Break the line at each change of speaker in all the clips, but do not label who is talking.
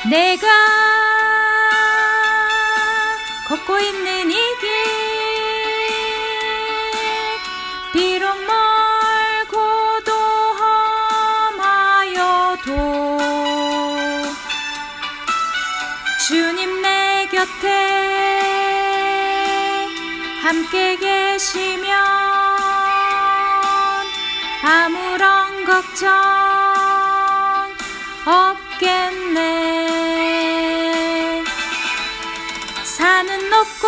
내가 걷고 있는 이 길, 비록 멀고도 험하여도 주님 내 곁에 함께 계시면 아무런 걱정 없겠네. 산은 높고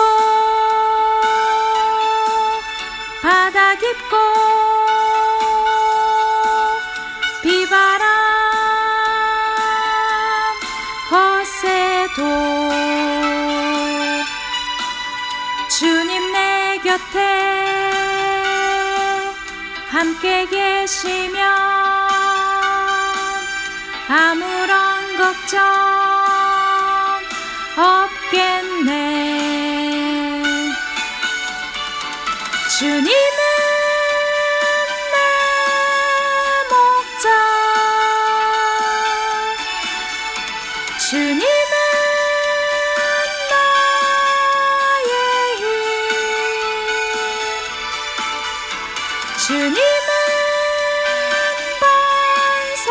바다 깊고 비바람 거세도 주님 내 곁에 함께 계시면 아무런 걱정 없겠네. 주님은 내 목자, 주님은 나의 힘, 주님은 반석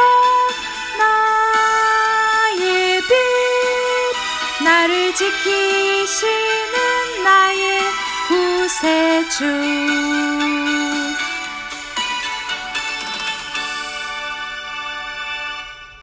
나의 빛, 나를 지키시는 나의 구세주.